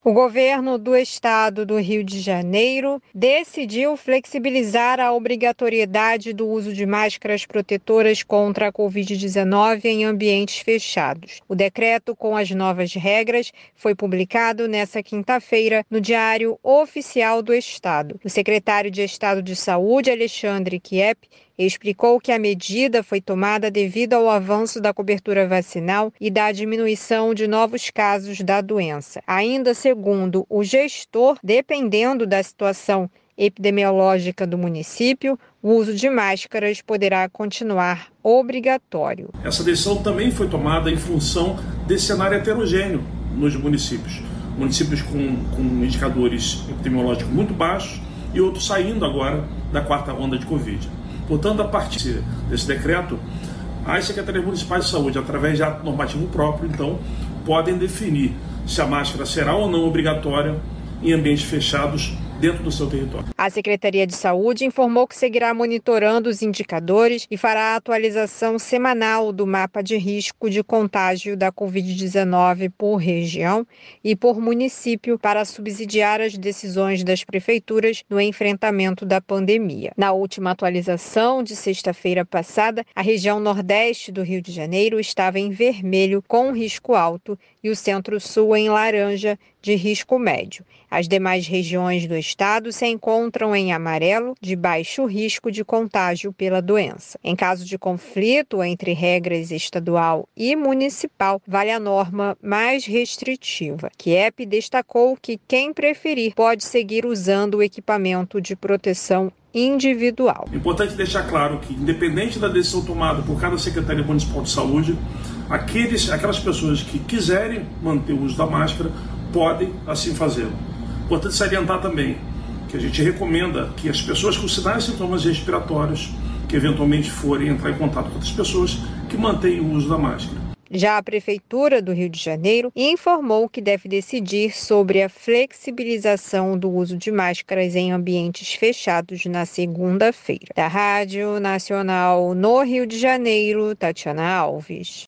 O governo do estado do Rio de Janeiro decidiu flexibilizar a obrigatoriedade do uso de máscaras protetoras contra a Covid-19 em ambientes fechados. O decreto com as novas regras foi publicado nesta quinta-feira no Diário Oficial do Estado. O secretário de Estado de Saúde, Alexandre Kiep, explicou que a medida foi tomada devido ao avanço da cobertura vacinal e da diminuição de novos casos da doença. Ainda segundo o gestor, dependendo da situação epidemiológica do município, o uso de máscaras poderá continuar obrigatório. Essa decisão também foi tomada em função desse cenário heterogêneo nos municípios. Municípios com indicadores epidemiológicos muito baixos e outros saindo agora da quarta onda de Covid. Portanto, a partir desse decreto, as secretarias municipais de saúde, através de ato normativo próprio, então, podem definir se a máscara será ou não obrigatória em ambientes fechados dentro do seu território. A Secretaria de Saúde informou que seguirá monitorando os indicadores e fará a atualização semanal do mapa de risco de contágio da Covid-19 por região e por município para subsidiar as decisões das prefeituras no enfrentamento da pandemia. Na última atualização de sexta-feira passada, a região nordeste do Rio de Janeiro estava em vermelho com risco alto e o centro-sul em laranja de risco médio. As demais regiões do estado se encontram em amarelo, de baixo risco de contágio pela doença. Em caso de conflito entre regras estadual e municipal, vale a norma mais restritiva. Kiep destacou que quem preferir pode seguir usando o equipamento de proteção individual. É importante deixar claro que, independente da decisão tomada por cada Secretaria Municipal de Saúde, aquelas pessoas que quiserem manter o uso da máscara podem assim fazê-lo. Importante salientar também que a gente recomenda que as pessoas com sinais e sintomas respiratórios que eventualmente forem entrar em contato com outras pessoas que mantenham o uso da máscara. Já a Prefeitura do Rio de Janeiro informou que deve decidir sobre a flexibilização do uso de máscaras em ambientes fechados na segunda-feira. Da Rádio Nacional no Rio de Janeiro, Tatiana Alves.